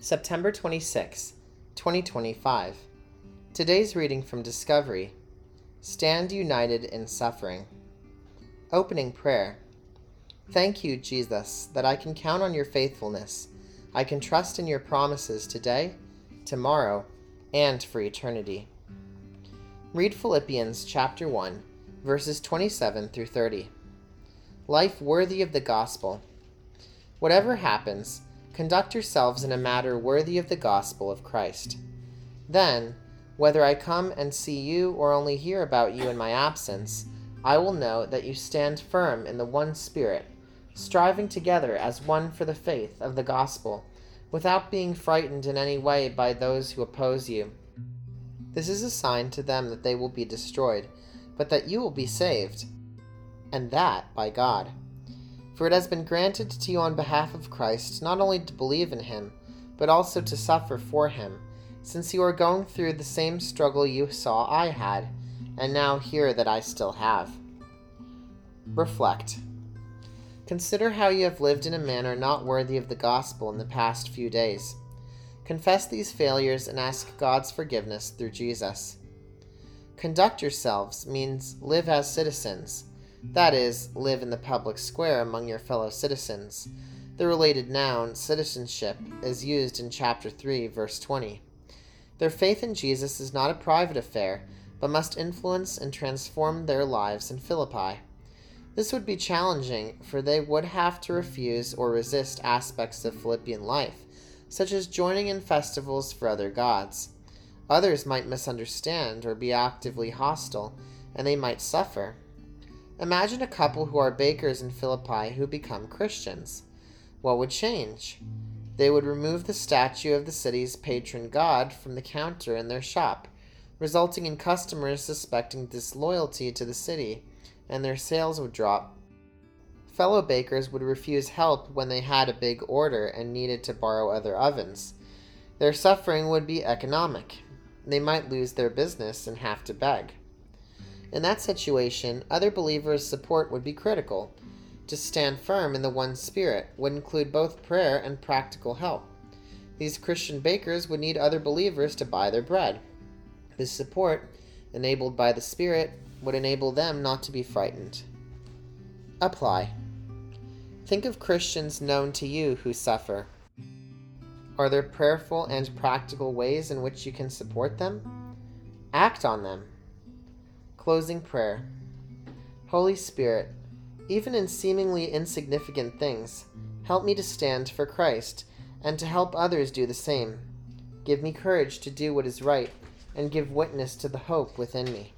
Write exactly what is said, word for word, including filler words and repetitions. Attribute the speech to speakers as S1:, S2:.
S1: September twenty-sixth, twenty twenty-five. Today's reading from Discovery. Stand united in suffering. Opening prayer. Thank you, Jesus, that I can count on your faithfulness. I can trust in your promises today, tomorrow, and for eternity. Read Philippians chapter one, verses twenty-seven through thirty. Life worthy of the gospel. Whatever happens, conduct yourselves in a manner worthy of the gospel of Christ. Then, whether I come and see you or only hear about you in my absence, I will know that you stand firm in the one Spirit, striving together as one for the faith of the gospel, without being frightened in any way by those who oppose you. This is a sign to them that they will be destroyed, but that you will be saved, and that by God. For it has been granted to you on behalf of Christ not only to believe in him, but also to suffer for him, since you are going through the same struggle you saw I had, and now hear that I still have. Reflect. Consider how you have lived in a manner not worthy of the gospel in the past few days. Confess these failures and ask God's forgiveness through Jesus. Conduct yourselves means live as citizens. That is, live in the public square among your fellow citizens. The related noun, citizenship, is used in chapter three, verse twenty. Their faith in Jesus is not a private affair, but must influence and transform their lives in Philippi. This would be challenging, for they would have to refuse or resist aspects of Philippian life, such as joining in festivals for other gods. Others might misunderstand or be actively hostile, and they might suffer. Imagine a couple who are bakers in Philippi who become Christians. What would change? They would remove the statue of the city's patron god from the counter in their shop, resulting in customers suspecting disloyalty to the city, and their sales would drop. Fellow bakers would refuse help when they had a big order and needed to borrow other ovens. Their suffering would be economic. They might lose their business and have to beg. In that situation, other believers' support would be critical. To stand firm in the one Spirit would include both prayer and practical help. These Christian bakers would need other believers to buy their bread. This support, enabled by the Spirit, would enable them not to be frightened. Apply. Think of Christians known to you who suffer. Are there prayerful and practical ways in which you can support them? Act on them. Closing prayer. Holy Spirit, even in seemingly insignificant things, help me to stand for Christ and to help others do the same. Give me courage to do what is right and give witness to the hope within me.